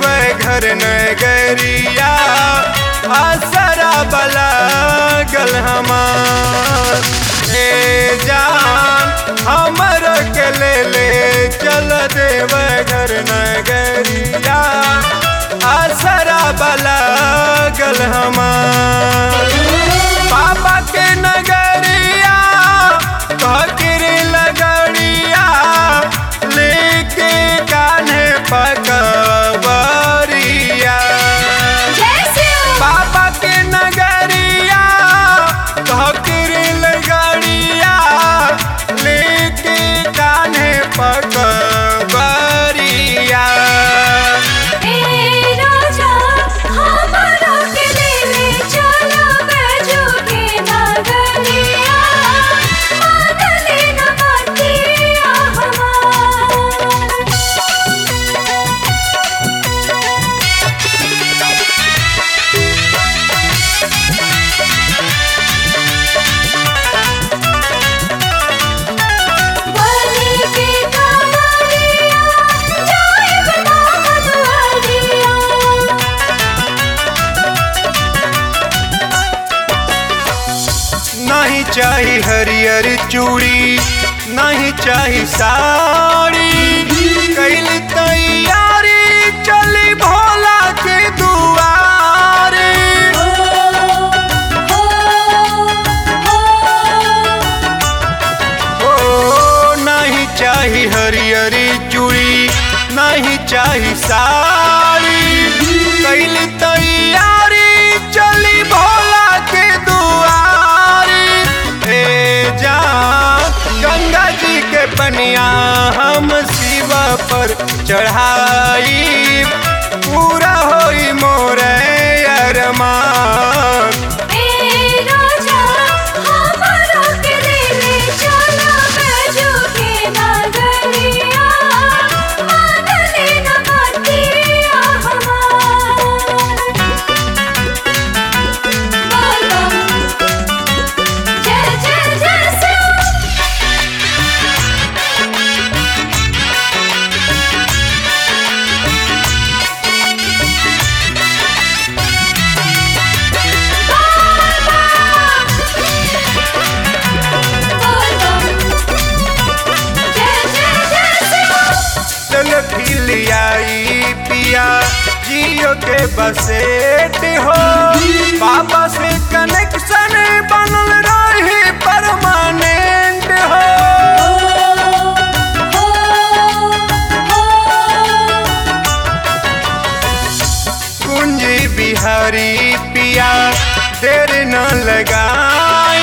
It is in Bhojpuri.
देवे घर नगरिया आसरा बला गल हमार ए जान हमर के ले चल देवे घर नगरिया आसरा बला गल हमार बाबा के नगरिया फकीर लगड़िया लेके कान्हे पकबरिया बाबा के नगरिया फकीर लगड़िया लेके कान्हे पकबरिया नहीं चाही हरियर चूड़ी नहीं चाही साड़ी कैल तैयारी चली भोला के दुआरे ओ नहीं चाही हरियर चूड़ी नहीं चाही साड़ी कैल तैयारी चली भोला के दुआरे गंगा जी के पनिया हम शिवा पर चढ़ाई पूरा होई मोरे अरमान खिलियाई पिया जियो के बसेट हो बाबा से कनेक्शन बनल रही परमानेंट हो कुंजी बिहारी पिया देर न लगाई